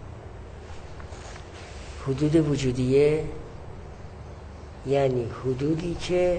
حدود وجودیه یعنی حدودی که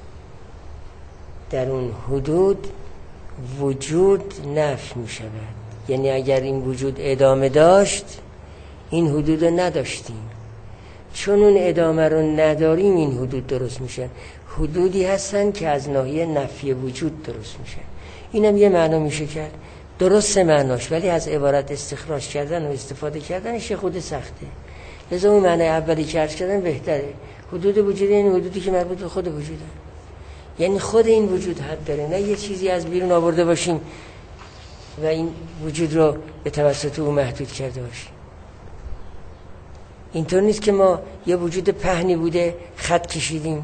در اون حدود وجود نفی می شود. یعنی اگر این وجود ادامه داشت این حدود رو نداشتیم، چون اون ادامه رو نداریم این حدود درست میشن. حدودی هستن که از ناحیه نفی وجود درست میشن. اینم یه معنا میشه کرد، درست معناش، ولی از عبارت استخراج کردن و استفاده کردنش خود سخته. لذا اون معنی اولی که عرض کردن بهتره. حدود وجودی یعنی حدودی که مربوط به خود وجوده، یعنی خود این وجود حد داره، نه یه چیزی از بیرون آورده باشیم و این وجود رو به توسط او محدود کرده باشیم. اینطور نیست که ما یه وجود پهنی بوده خط کشیدیم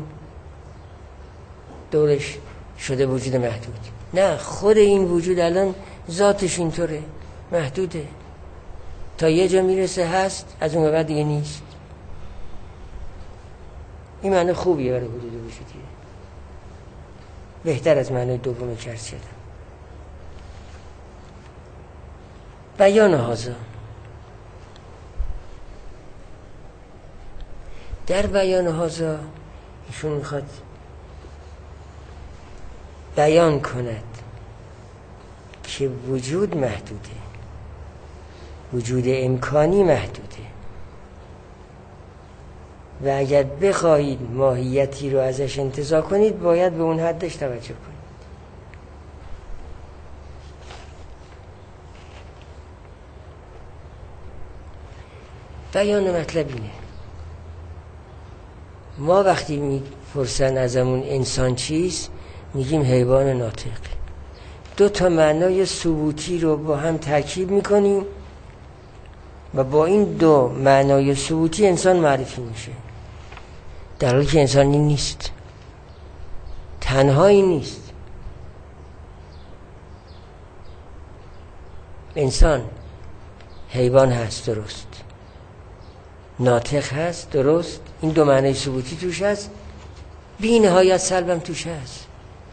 دورش شده وجود محدود. نه، خود این وجود الان ذاتش اینطوره، محدوده، تا یه جا میرسه هست، از اون بعد دیگه نیست. این معنی خوبیه برای حدود وجودیه، بهتر از معنی دوم که عرض کردم. بیان هذا، در بیان هذا ایشون میخواد بیان کند که وجود محدوده، وجود امکانی محدوده و اگر بخواهید ماهیتی رو ازش انتزاع کنید باید به اون حدش توجه کنید. بیان مطلب اینه، ما وقتی میپرسن ازمون انسان چیست میگیم حیوان ناطق. دو تا معنای ثبوتی رو با هم ترکیب میکنیم و با این دو معنای ثبوتی انسان معرفی میشه، در حالی که انسان این نیست. تنهایی نیست. انسان حیوان هست، درست، ناطق هست، درست، این دو معنی ثبوتی توش هست، بی نهایت سلبم توش هست.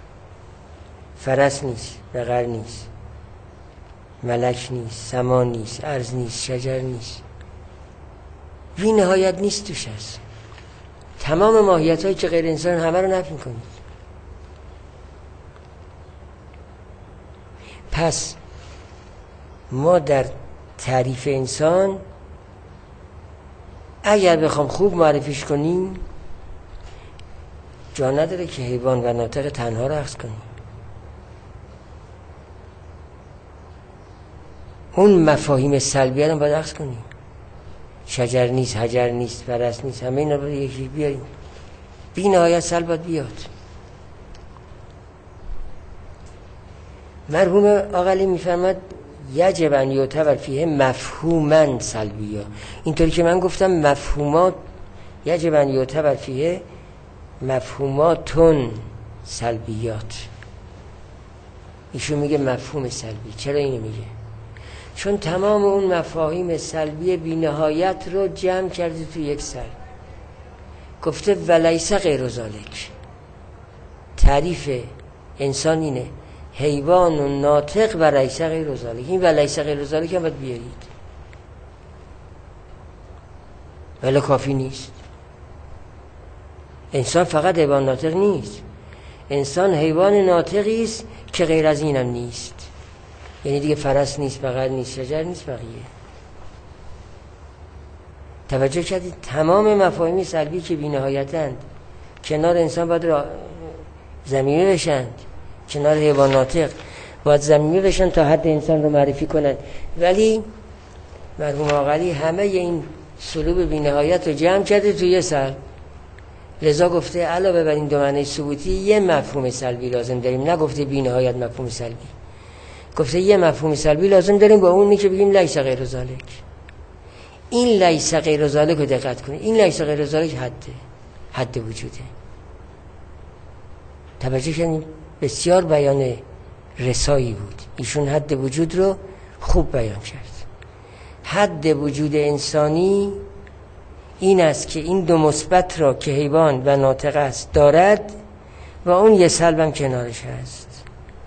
فرس نیست، بقر نیست، ملک نیست، سما نیست، ارض نیست، شجر نیست، بی نهایت نیست توش هست. تمام ماهیت هایی که غیر انسان همه رو نفی کنید. پس ما در تعریف انسان اگر بخوام خوب معرفیش کنیم جا نداره که حیوان و ناطق تنها رو اخذ کنیم. اون مفاهیم سلبی رو باید اخذ کنیم. شجر نیست، حجر نیست، فرس نیست، همه اینا رو یکی بیاریم. بی نهایت سلب باید بیاد. مرحوم آقلی میفرماد یجب ان یعتبر فیه مفهوما سلبیا. اینطوری که من گفتم مفهومات، یجب ان یعتبر فیه مفهوماتون سلبیات. ایشون میگه مفهوم سلبی. چرا اینو میگه؟ چون تمام اون مفاهیم سلبی بی نهایت رو جمع کرده تو یک سر. گفته ولیس غیر ذالک. تعریف انسان اینه حیوان و ناطق و لیس غیر ذالک. این ولیس غیر ذالک هم باید بیارید، ولی کافی نیست. انسان فقط حیوان ناطق نیست، انسان حیوان ناطقی است که غیر از اینم نیست. یعنی دیگه فرس نیست، بقر نیست، شجر نیست، بقیه. توجه کردید تمام مفاهیم سلبی که بی‌نهایتند کنار انسان باید زمینی بشند، کنار حیوان ناطق باید زمینی بشن تا حد انسان رو معرفی کنند. ولی مرحوم آقلی همه این سلوب بی‌نهایت رو جمع کرده توی یه سر. لذا گفته علاوه بر این دو معنی ثبوتی یه مفهوم سلبی لازم داریم. نگفته بی‌نهایت مفهوم سلبی، گفته یه مفهوم سلبی لازم داریم، با اونی که بگیم لیس غیر ذالک. این لیس غیر ذالک رو دقت کنید. این لیس غیر ذالک حد وجوده. توجه کنید بسیار بیان رسایی بود. ایشون حد وجود رو خوب بیان کرد. حد وجود انسانی این است که این دو مثبت را که حیوان و ناطق است دارد و اون یه سلبم کنارش هست.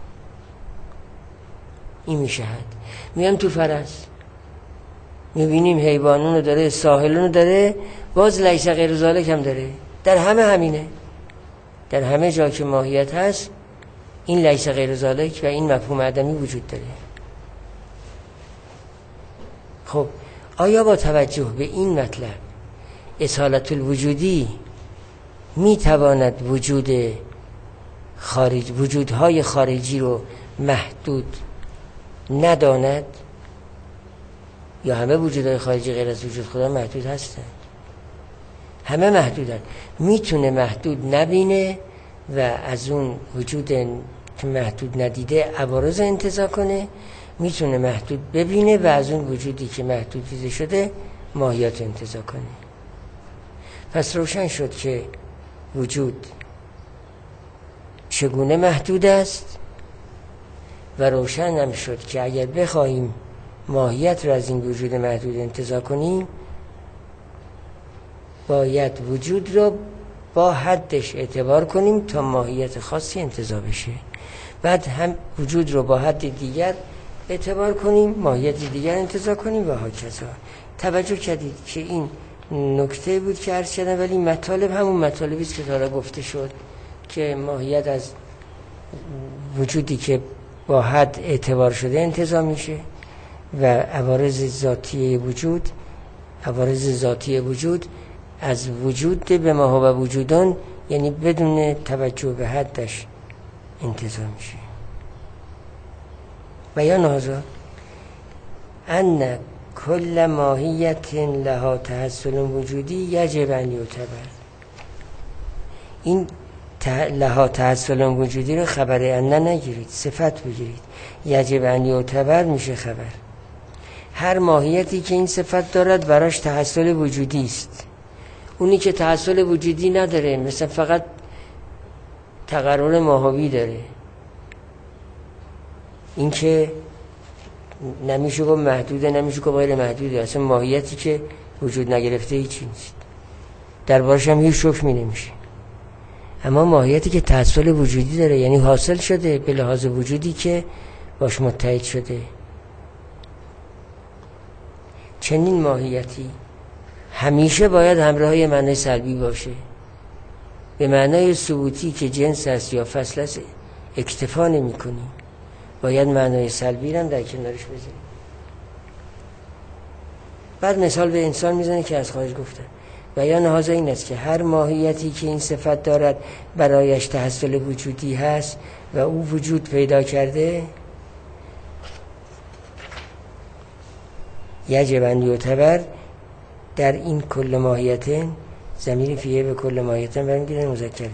این میشه حد. میان تو فرس میبینیم حیوانون رو داره، ساحلون رو داره، باز لیس غیر ذالک هم داره. در همه همینه، در همه جا که ماهیت هست این لیس غیر ذالک و این مفهوم عدمی وجود داره. خب آیا با توجه به این مطلب اصالت الوجودی میتواند وجودهای خارجی رو محدود نداند؟ یا همه وجودهای خارجی غیر از وجود خدا محدود هستند؟ همه محدودن. میتونه محدود نبینه و از اون وجود که محدود ندیده عوارض انتزاع کنه، میتونه محدود ببینه و از اون وجودی که محدود دیده شده ماهیت انتزاع کنه. پس روشن شد که وجود چگونه محدود است و روشن هم شد که اگر بخواهیم ماهیت رو از این وجود محدود انتزاع کنیم باید وجود رو با حدش اعتبار کنیم تا ماهیت خاصی انتزاع بشه. بعد هم وجود رو با حد دیگر اعتبار کنیم، ماهیت دیگر انتزاع کنیم و هاکذا. توجه کردید که این نکته بود که عرض کردم، ولی مطالب همون مطالبی است که داره گفته شد که ماهیت از وجودی که با حد اعتبار شده انتزاع میشه و عوارض ذاتی وجود از وجود به ما هو وجودان، یعنی بدون توجه به حدش انتزاع میشه. بیان هذا ان کل ماهیت لها تحصل وجودی یجب ان یعتبر. این لها تحصل وجودی رو خبر ان نگیرید، صفت بگیرید. یجب ان یعتبر میشه خبر. هر ماهیتی که این صفت دارد براش تحصل وجودی است. اونی که تحصل وجودی نداره، مثلا فقط تقرر ماهوی داره. این که نمیشه گفت محدوده، نمیشه گفت غیر محدوده، اصلا ماهیتی که وجود نگرفته هیچی نیست، دربارش هم هیچ حکمی نمیشه. اما ماهیتی که تحصل وجودی داره، یعنی حاصل شده به لحاظ وجودی که باش متحد شده، چنین ماهیتی همیشه باید همراه معنای سلبی باشه. به معنای ثبوتی که جنس است یا فصل است اکتفا نمی کنی، باید معنای سلبی هم در کنارش بزنی. بعد مثال به انسان میزنه که از خارج گفتن. بیان هذا این است که هر ماهیتی که این صفت دارد برایش تحصل وجودی هست و او وجود پیدا کرده، یجب ان یعتبر در این کل ماهیتن، ضمیر فیه به کل ماهیتن برمیگرده مذکره،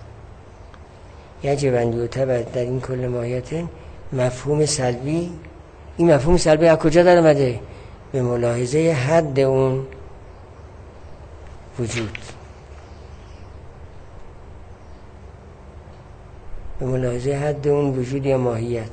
یجب ان یعتبر در این کل ماهیتن مفهوم سلبی. این مفهوم سلبی از کجا در اومده؟ به ملاحظه حد اون وجود، به ملاحظه حد اون وجود یا ماهیت.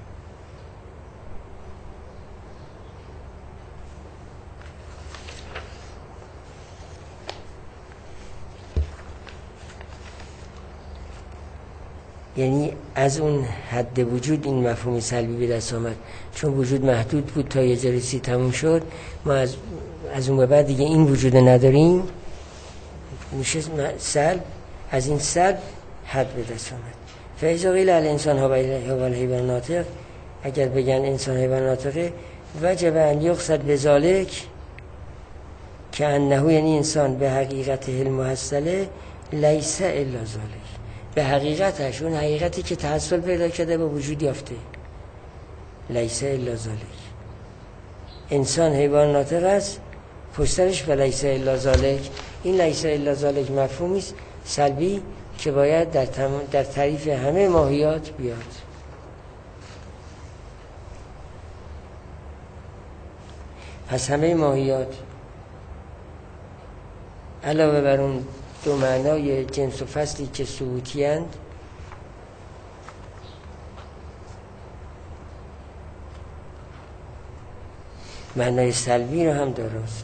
یعنی از اون حد وجود این مفهوم سلبی به دست آمد، چون وجود محدود بود تا یه جا رسید تموم شد، ما از اون به بعد دیگه این وجود نداریم، میشه سلب. از این سلب حد به دست آمد. فاذا قیل الانسان هو الحیوان ناطق، اگر بگن انسان حیوان ناطقه، وجب ان یقصد بذالک که انه، یعنی انسان به حقیقته المحصله لیس الا ذالک، به حقیقتش، اون حقیقتی که تحصل پیدا کرده به وجود یافته، لیس الا ذالک. انسان حیوان ناطق است، پشترش و لیس الا ذالک. این لیس الا ذالک مفهومی است سلبی که باید در تعریف همه ماهیات بیاد. پس همه ماهیات علاوه بر اون دو معنای جنس و فصلی که ثبوتی اند، معنای سلبی رو هم دارست.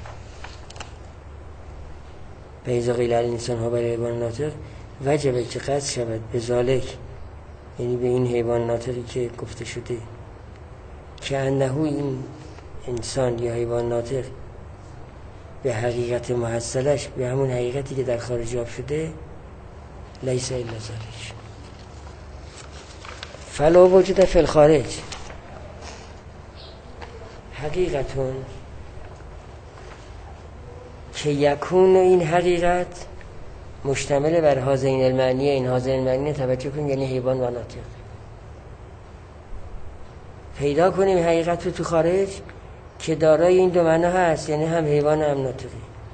فاذا قیل الانسان هو الحیوان ناطق وجبه که قصد شود به ذالک، یعنی به این حیوان ناطقی که گفته شده، که انه، این انسان یا حیوان ناطق به حقیقت محصلش، به همون حقیقتی که در خارج یافت شده، لیس الا ذالک. فلا وجود فی الخارج حقیقتون که یکون، این حقیقت مشتمل بر هذین المعنی، این هذین المعنی توجه کنیم، یعنی حیوان و ناطق. پیدا کنیم حقیقت رو تو خارج که دارای این دو معنا هست، یعنی هم حیوان هم ناطقی.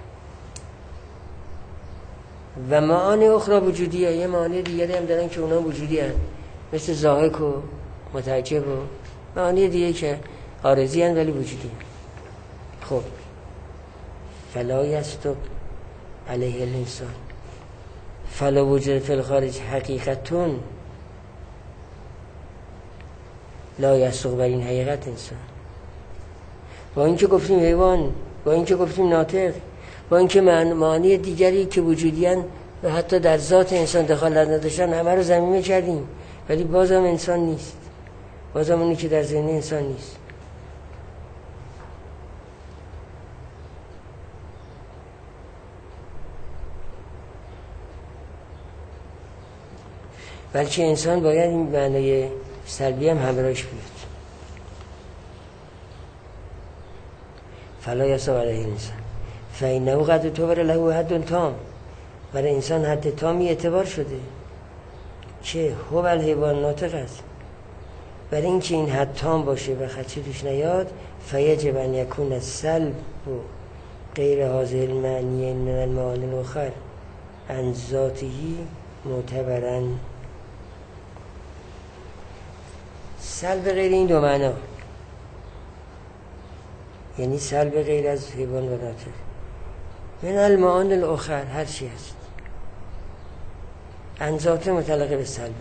و معانی اخرى وجودیه، یه معانی دیگری هم دارن که اونا وجودی هست، مثل ضاحک و متعجب و معانی دیگه که عارضی هست ولی وجودی هست. خب فلا یستق علیه الانسان، فلا وجود فی الخارج حقیقتون لا یستق بر این حقیقت انسان. با اینکه گفتیم حیوان، با اینکه گفتیم ناطق، با اینکه معانی دیگری که وجودیان و حتی در ذات انسان دخالت نداشتن همه رو ضمیمه کردیم، ولی بازم انسان نیست، بازم اونی که در ذهن انسان نیست. بلکه انسان باید این معنای سلبی هم همراهش بیاد. فلا یستق علیه الانسان فانه قد اعتبر له حد تام، برای انسان حد تامی اعتبار شده که هو الحیوان ناطق است. برای اینکه این حد تام باشه و خدشه توش نیاد، فیجب ان یکون السلب و غیر هذه المعنی من المعانی الاخر عن ذاته معتبرا. سلب غیر این دو معنا، یعنی سلب غیر از حیوان و ناطق، من المعانی الاخر هر چی هست، انذات متعلق به سلبه.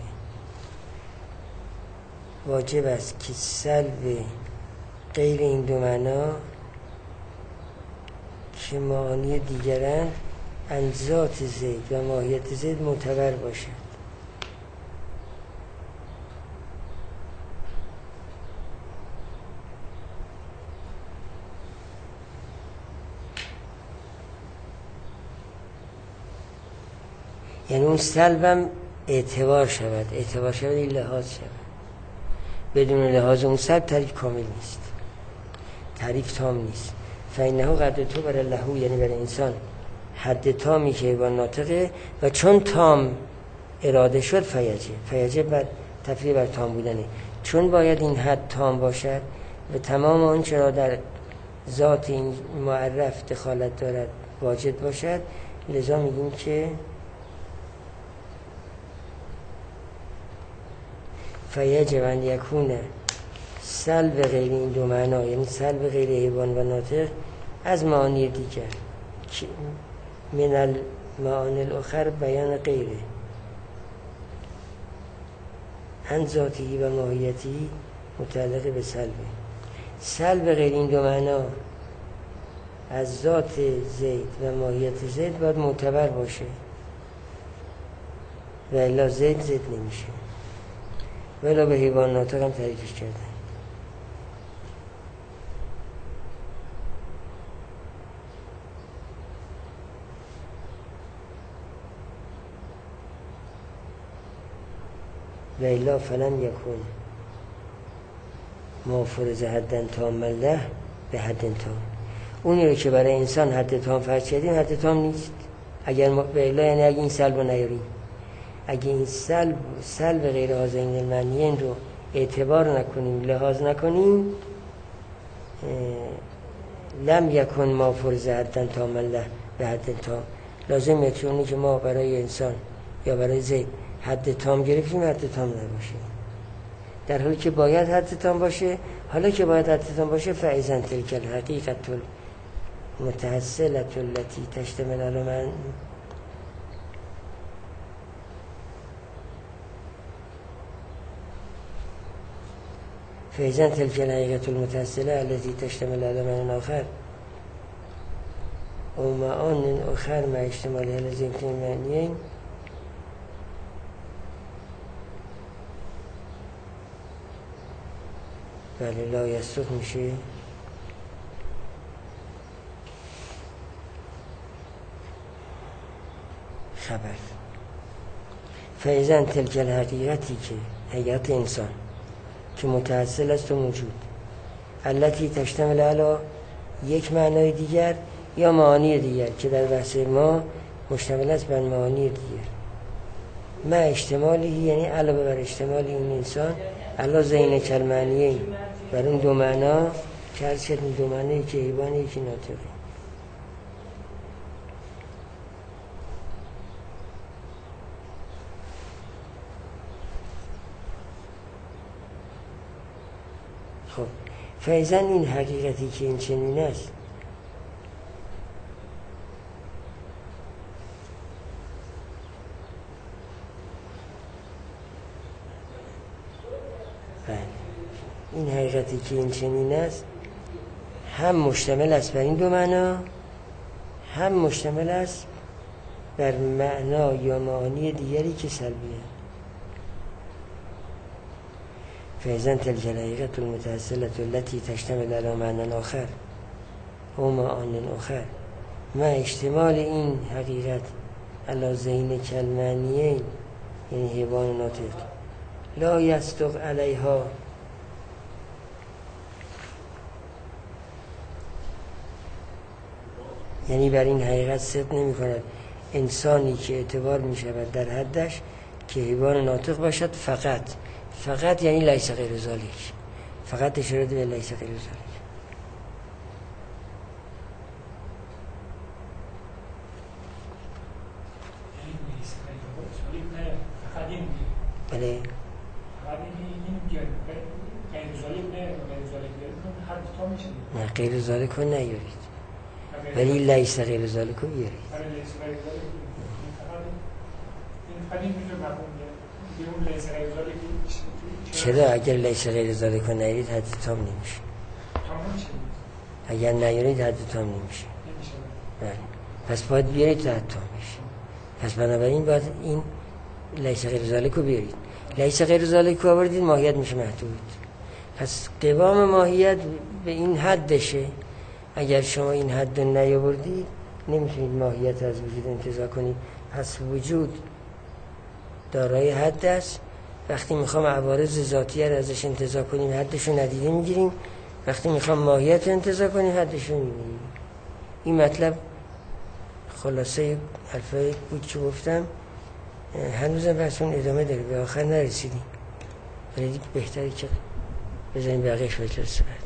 واجب است که سلب غیر این دو معنا که معانی دیگرن ان ذات زید و ماهیت زید معتبر باشد. یعنی اون سلبم اعتبار شود این لحاظ شود. بدون لحاظ اون سلب تعریف کامل نیست، تعریف تام نیست. فإنه قد تو برای لهو، یعنی برای انسان حد تامی که با ناطقه و چون تام اراده شد فیجه بر تفریع بر تام بودنه. چون باید این حد تام باشد و تمام آنچه را در ذات این معرف دخالت دارد واجد باشد، لذا میگیم که فیجب ان یکون سلب غیر این دو معنا، یعنی سلب غیر حیوان و ناطق از معانی دیگر من المعانی الاخر بیان غیره ان ذاتی و ماهیتی متعلق به سلب غیر این دو معنا از ذات زید و ماهیت زید باید معتبر باشه و الا زید نمیشه. ولی به حیوان ناطق هم تعریفش کردن. و الا فلن یکون ما فرض حدن تام له به حدن تام. اونی رو که برای انسان حد تام فرض کردیم حد تام نیست. اگر به الا یعنی اگه این سلب رو نیاریم، اگه این سلب غیر هذین المعنیین رو اعتبار نکنیم، لحاظ نکنیم، لم یکن ما فرض حدن تام له به حد تام. لازمه که اونی که ما برای انسان یا برای زید حد تام گرفتیم حد تام نباشه، در حالی که باید حد تام باشه. حالا که باید حد تام باشه فاذا تلک الحقیقة المتحصلة التي تشتمل على من فاذا تلك الحقيقة المتحصلة التي تشتمل على معنى آخر و معان آخر مع اشتمالها لازم معنیین بله لا یصدق میشه. خبر فاذا تلک الحقیقتی که حقیقت انسان که متحصل است و موجود التي تشتمل علی یک معنای دیگر یا معانی دیگر که در بحث ما مشتمل است بر معانی دیگر ما اشتمالی، یعنی علاوه بر اشتمال این انسان علا زین کلمانیه بر اون دو معنا که هر شد دو معنی که حیوانی که ناطقه. خب فیضاً این حقیقتی که این چنین است این حقیقتی که این چنین است هم مشتمل است بر این دو معنا، هم مشتمل است بر معنا یا معانی دیگری که سلبیه. فاذا تلک الحقیقة المتحصلة التي تشتمل على معنى آخر و معان آخر ما اشتمال این حقیقت علی ذین کلمانیین، یعنی حیوان ناطق، لا یصدق علیها، یعنی بر این حقیقت صدق نمی کند انسانی که اعتبار می شود در حدش که حیوان ناطق باشد فقط یعنی لیس غیر ذالک، فقط اشاره به لیس غیر ذالک. بله نه غیر ذالک رو نیارید ولی لیس غیر ذالک رو بیارید. ولی میشه مفهوم اون لیس غیر ذالک چرا اگر لیس غیر ذالک نرید حد تام نمیشه. تمام چی؟ اگر نیارید حد تام نمیشه. بله. پس باید بیارید تا حد تام بشه. پس بنابراین باید این لیس غیر ذالک رو بیارید. لیس غیر ذالک رو آوردید ماهیت میشه محدود. پس قوام ماهیت به این حدشه. اگر شما این حد رو نیاوردید نمیتونید ماهیت از وجود انتزاع کنید. پس وجود دارای حد است. وقتی میخوام عوارض ذاتیه رو ازش انتزاع کنیم حدش رو ندیده میگیریم. وقتی میخوام ماهیت رو انتزاع کنیم حدش رو میگیریم. این مطلب خلاصه حرفایی بود که گفتم. هنوزم بحثون ادامه داره، به آخر نرسیدیم، ولی بهتره که بزنیم بقیهش به جلسه بعد.